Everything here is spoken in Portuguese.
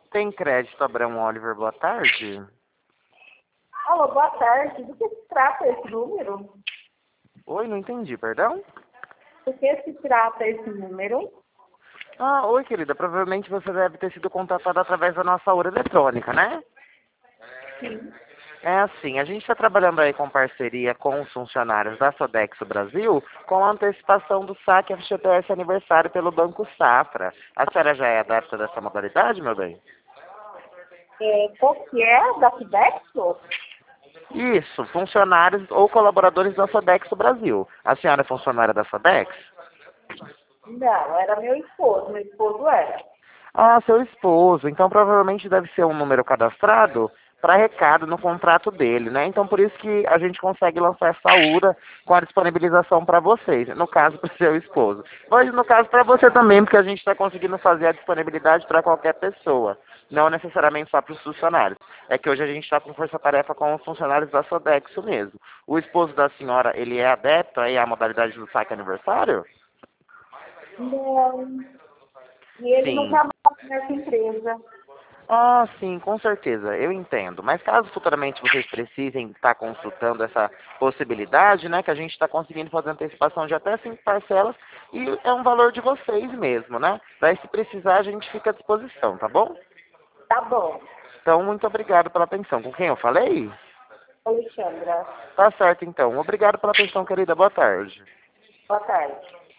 Tem crédito, Abrão Oliver, boa tarde. Alô, boa tarde. Do que se trata esse número? Oi, não entendi, perdão? Do que se trata esse número? Ah, oi, querida. Provavelmente você deve ter sido contatada através da nossa hora eletrônica, né? Sim. É assim, a gente está trabalhando aí com parceria com os funcionários da Sodexo Brasil com a antecipação do saque FGTS aniversário pelo Banco Safra. A senhora já é adepta dessa modalidade, meu bem? Qual que é? Da Fidexo? Isso, funcionários ou colaboradores da Sodexo Brasil. A senhora é funcionária da Sodexo? Não, era meu esposo. Meu esposo era. Ah, seu esposo. Então provavelmente deve ser um número cadastrado para recado no contrato dele, né? Então por isso que a gente consegue lançar essa URA com a disponibilização para vocês, no caso para o seu esposo. Mas no caso para você também, porque a gente está conseguindo fazer a disponibilidade para qualquer pessoa, não necessariamente só para os funcionários. É que hoje a gente está com força-tarefa com os funcionários da Sodexo mesmo. O esposo da senhora, ele é adepto aí à modalidade do saque aniversário? Não. E ele não Sim. trabalha nessa empresa. Ah, sim, com certeza, eu entendo. Mas caso futuramente vocês precisem estar consultando essa possibilidade, né, que a gente está conseguindo fazer antecipação de até 5 parcelas e é um valor de vocês mesmo, né? Daí se precisar a gente fica à disposição, tá bom? Tá bom. Então, muito obrigado pela atenção. Com quem eu falei? Alexandra, Tá certo, então. Obrigado pela atenção, querida. Boa tarde. boa tarde.